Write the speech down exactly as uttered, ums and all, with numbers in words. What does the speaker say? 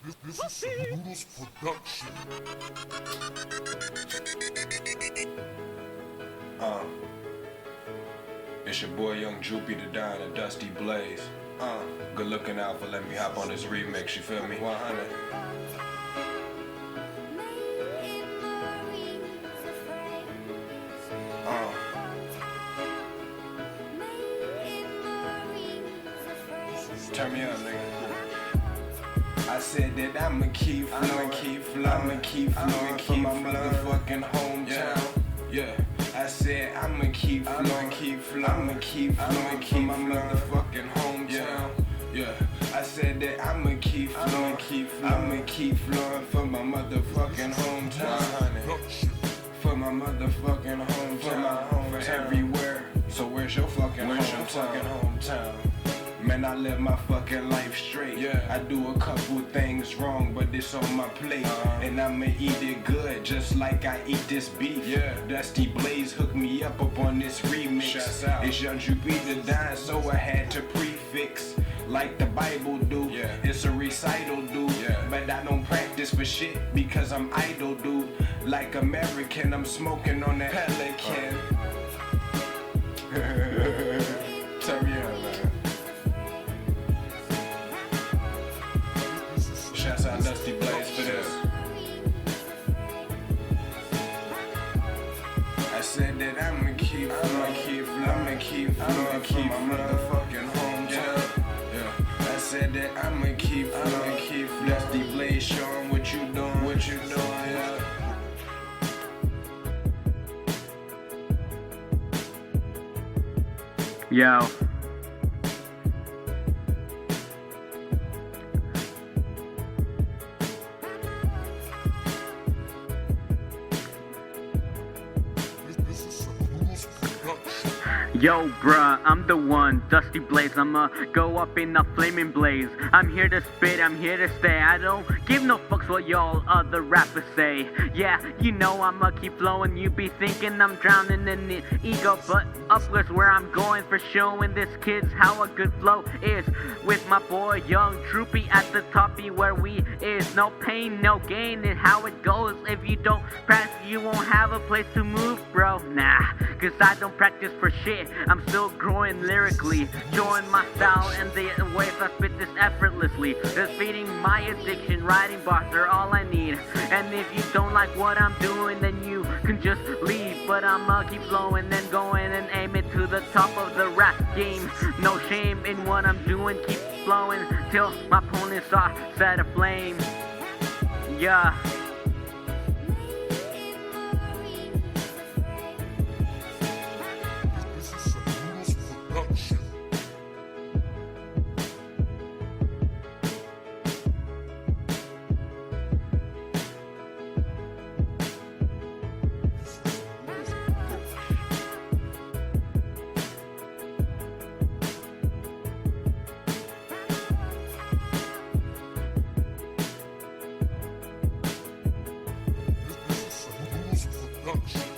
This is a Noodles production. Uh, it's your boy Young Droopy the Don and Dusty Blaze. Uh, good looking out for letting me hop on this remix, you feel me? one hundred. Uh. Turn me up, nigga. I said that I'ma keep flowing, keep flowing, I'ma keep flowing, keep my motherfucking hometown. Yeah, I said I'ma keep flowing, keep flowing, I'ma keep flowing, keep my motherfucking hometown. Yeah, I said that I'ma keep flowing, keep flowing, I'ma keep flowing for my motherfucking hometown. For my motherfucking hometown, for my home everywhere. So where's your fucking where's your fucking hometown? Man, I live my fucking life straight. Yeah. I do a couple things wrong, but it's on my plate. Uh-huh. And I'ma eat it good, just like I eat this beef. Yeah. Dusty Blaze hooked me up up on this remix. Shouts out. It's Young Droopy the Don, so I had to prefix like the Bible do. Yeah. It's a recital, dude. Yeah. But I don't practice for shit because I'm idle, dude. Like American, I'm smoking on that Pelican. Uh. Turn me up, man. Shouts out Dusty Blaze for this. I said that I'ma keep, I'ma keep, I'ma keep, I'ma keep my motherfucking hometown. Yeah. I said that I'ma keep, I'ma keep Dusty Blaze, showing what you doing, what you doing, yeah. Yo. Yo, bruh, I'm the one, Dusty Blaze. I'ma go up in a flaming blaze. I'm here to spit, I'm here to stay. I don't give no fucks what y'all other rappers say. Yeah, you know I'ma keep flowing. You be thinking I'm drowning in the ego, but upwards where I'm going for showing this kids how a good flow is. With my boy Young Droopy at the top, be where we is. No pain, no gain, and how it goes. If you don't practice, you won't have a place to move, bro. Nah, cause I don't practice for shit. I'm still growing lyrically, showing my style and the ways I spit this effortlessly. Just feeding my addiction, writing bars are all I need. And if you don't like what I'm doing, then you can just leave. But I'ma keep flowing and going and aim it to the top of the rap game. No shame in what I'm doing, keep flowing till my opponents are set aflame. Yeah. Production.